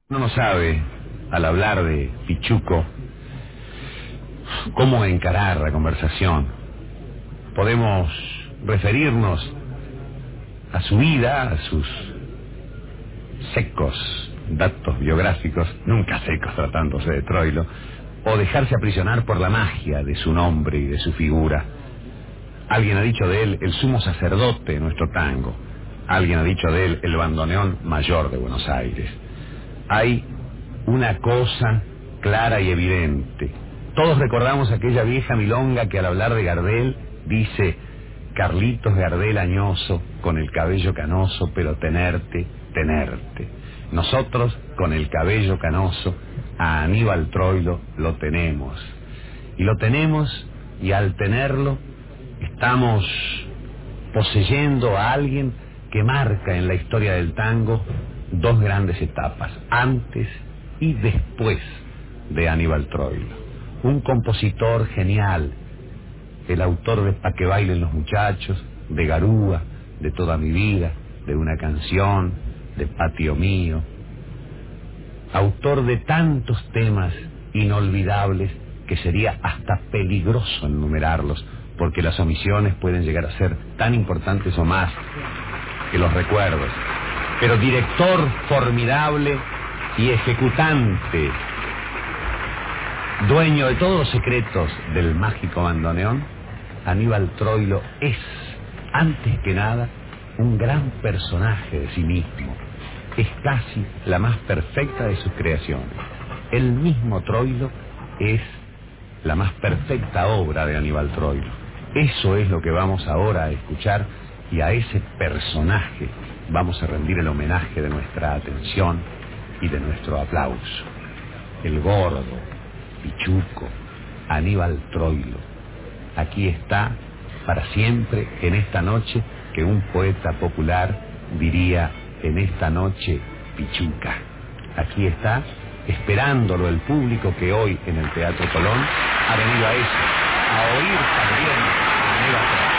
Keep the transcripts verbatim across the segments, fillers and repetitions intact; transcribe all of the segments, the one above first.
Uno no sabe, al hablar de Pichuco, cómo encarar la conversación. Podemos referirnos a su vida, a sus secos datos biográficos, nunca secos tratándose de Troilo, o dejarse aprisionar por la magia de su nombre y de su figura. Alguien ha dicho de él el sumo sacerdote de nuestro tango. Alguien ha dicho de él el bandoneón mayor de Buenos Aires. Hay una cosa clara y evidente. Todos recordamos aquella vieja milonga que al hablar de Gardel dice: Carlitos Gardel añoso, con el cabello canoso, pero tenerte, tenerte. Nosotros, con el cabello canoso, a Aníbal Troilo lo tenemos. Y lo tenemos, y al tenerlo, estamos poseyendo a alguien que marca en la historia del tango dos grandes etapas, antes y después de Aníbal Troilo. Un compositor genial, el autor de Pa' que bailen los muchachos, de Garúa, de Toda mi vida, de Una canción, de Patio mío. Autor de tantos temas inolvidables que sería hasta peligroso enumerarlos, porque las omisiones pueden llegar a ser tan importantes o más que los recuerdos. Pero director formidable y ejecutante, dueño de todos los secretos del mágico bandoneón, Aníbal Troilo es, antes que nada, un gran personaje de sí mismo. Es casi la más perfecta de sus creaciones. El mismo Troilo es la más perfecta obra de Aníbal Troilo. Eso es lo que vamos ahora a escuchar, y a ese personaje vamos a rendir el homenaje de nuestra atención y de nuestro aplauso. El gordo, Pichuco, Aníbal Troilo. Aquí está para siempre, en esta noche que un poeta popular diría: en esta noche Pichuca. Aquí está, esperándolo el público que hoy en el Teatro Colón ha venido a eso, a oír también a Aníbal Troilo.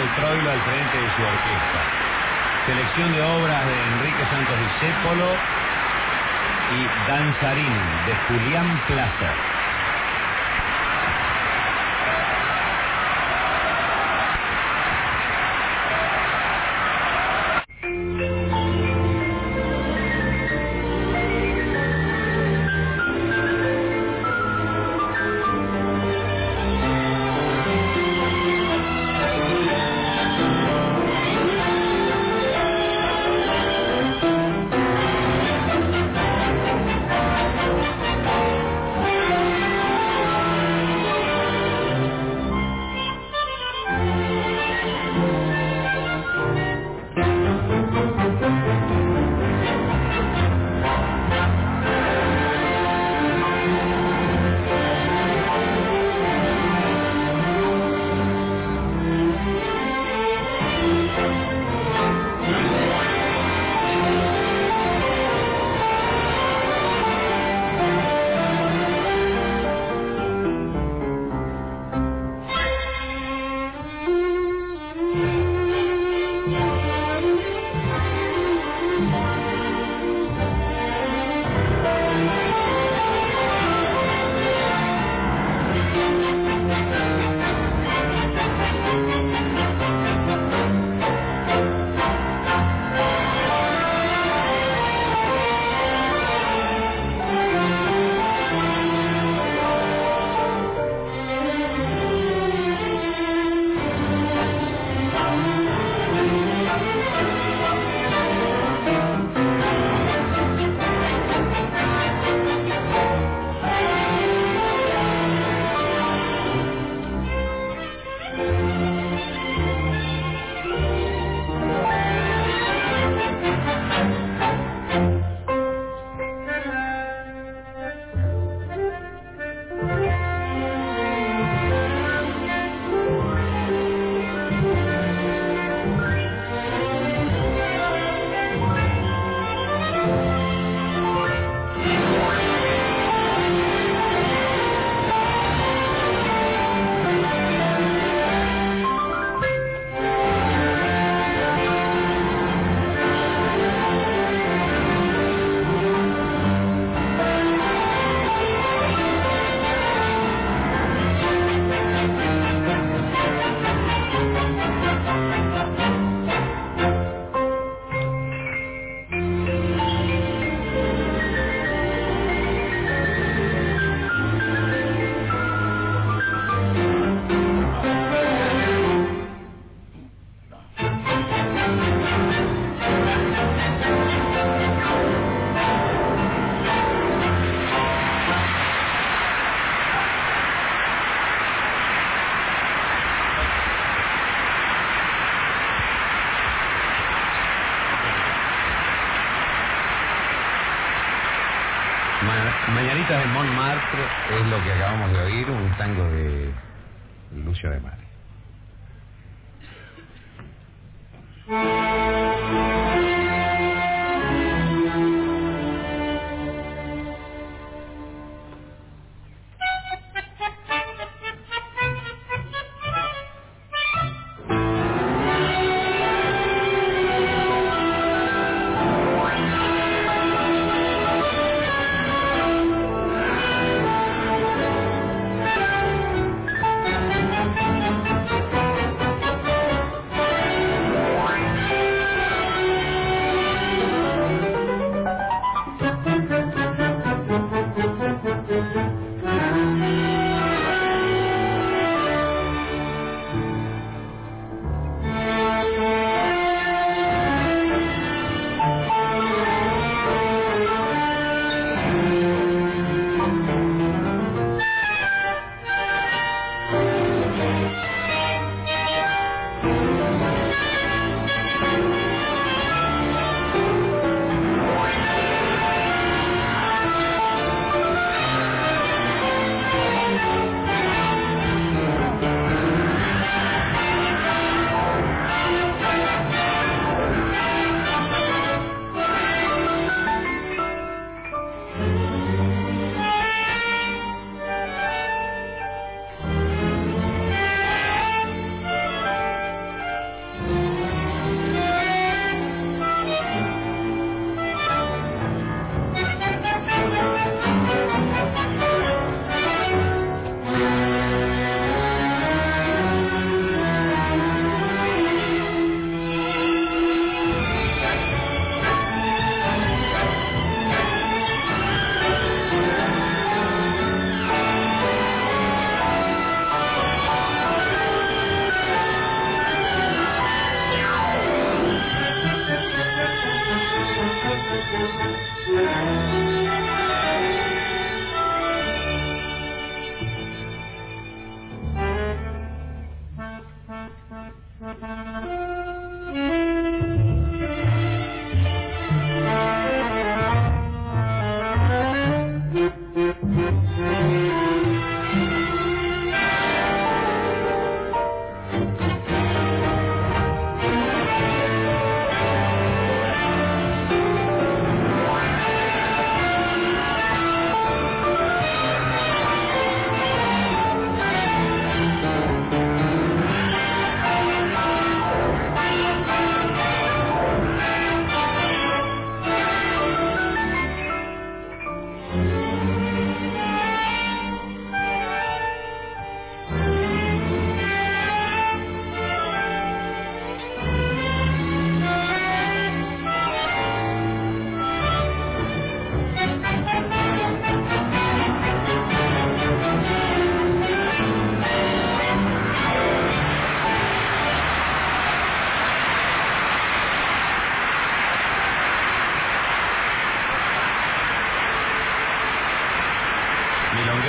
al Troilo al frente de su orquesta. Selección de obras de Enrique Santos Discépolo y Danzarín de Julián Plaza. Ma Mañanitas de Montmartre es lo que acabamos de oír, un tango de Lucio de Mare.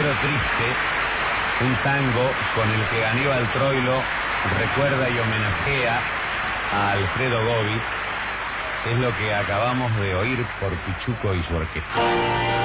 Bolero Triste, un tango con el que Aníbal Troilo recuerda y homenajea a Alfredo Gobi, es lo que acabamos de oír por Pichuco y su orquesta.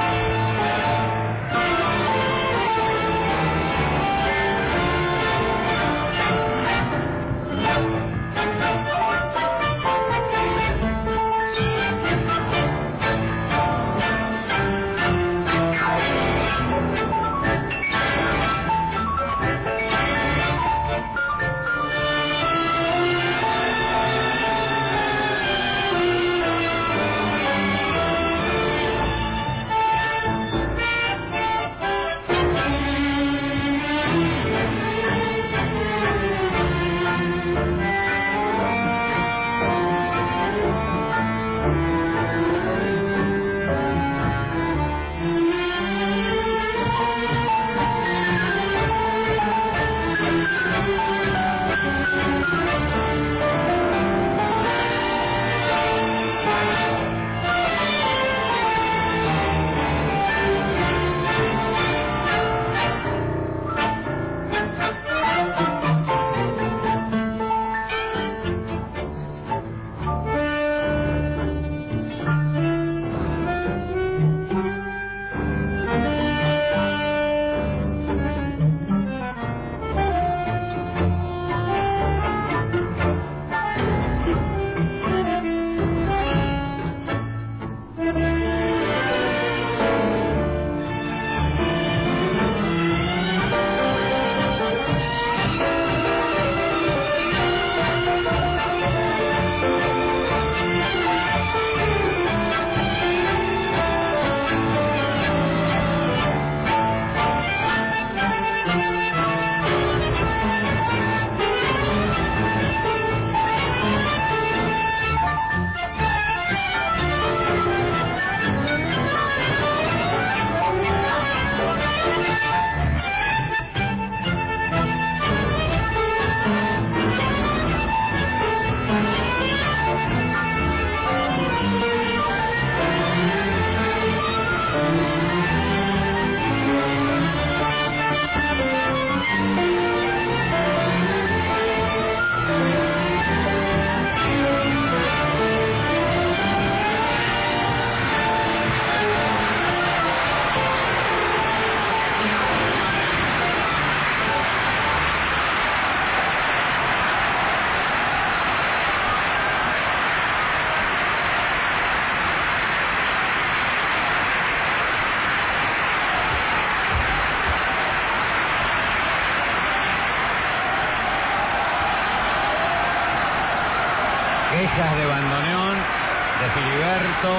Quejas de bandoneón, de Filiberto,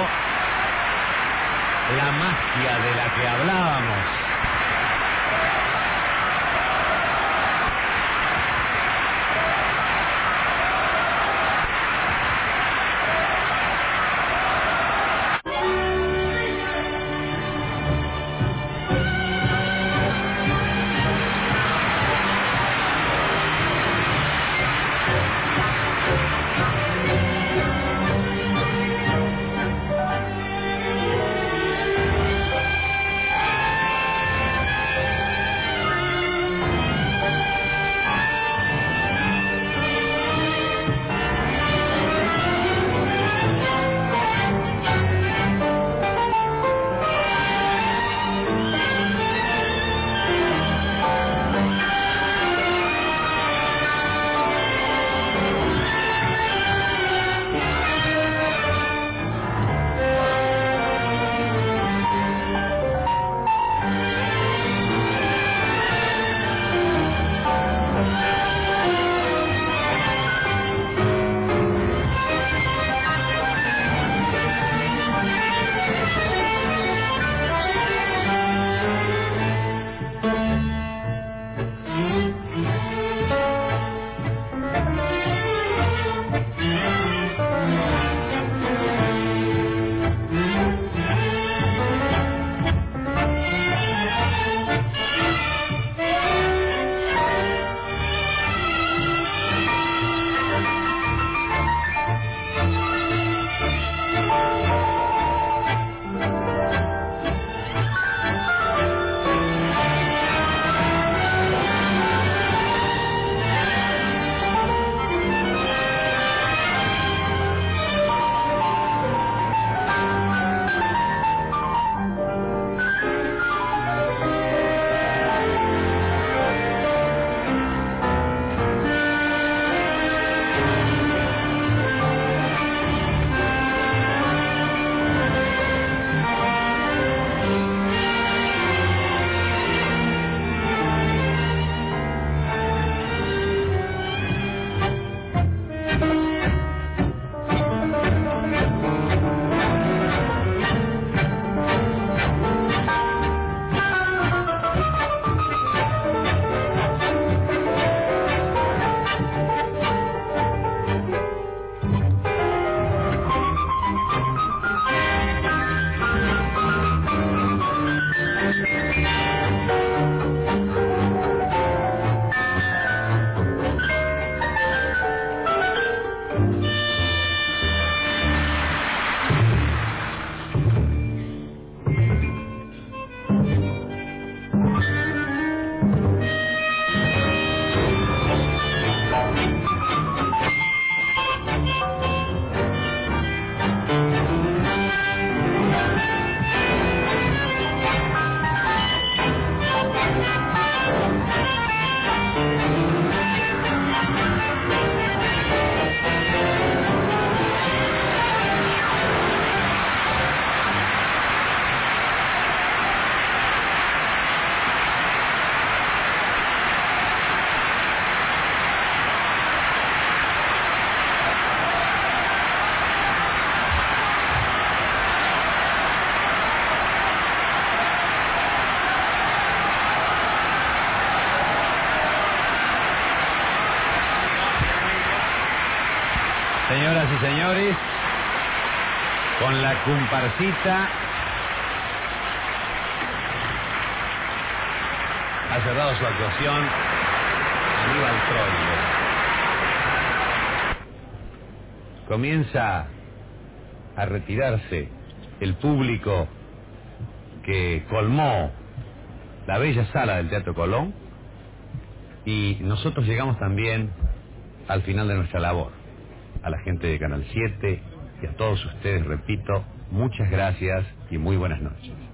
la magia de la que hablábamos. Señoras y señores, con la comparsita ha cerrado su actuación Aníbal Troilo. Comienza a retirarse el público que colmó la bella sala del Teatro Colón, y nosotros llegamos también al final de nuestra labor. A la gente de Canal siete y a todos ustedes, repito, muchas gracias y muy buenas noches.